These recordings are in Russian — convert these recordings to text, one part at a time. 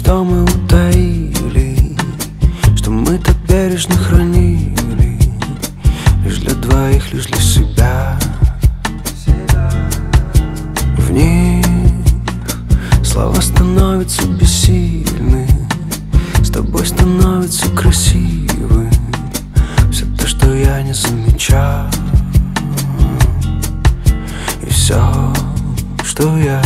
что мы утаили, что мы так бережно хранили, лишь для двоих, лишь для себя. В них слова становятся бессильны, с тобой становится красивым все то, что я не замечал. И все, что я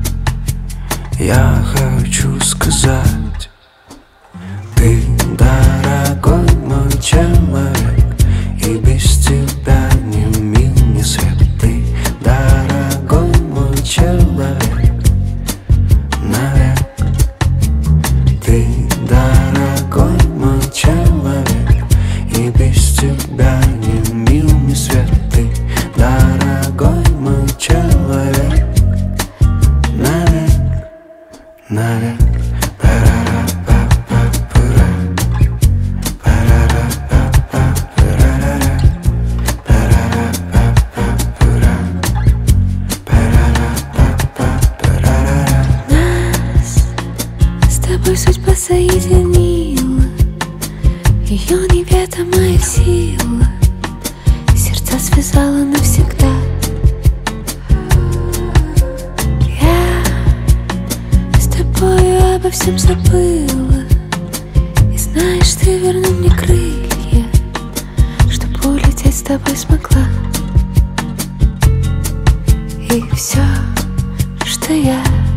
хочу сказать: ты дорогой мой человек, и без тебя ни мил, ни свет. Ты дорогой мой человек навек. Ты дорогой мой человек, и без тебя ни мил, ни свет. Ты дорогой мой человек навек, навек. Судьба соединила, ее неведомая сила сердца связала навсегда. Я с тобою обо всем забыла, и знаешь, ты вернул мне крылья, чтобы улететь с тобой смогла. И все, что я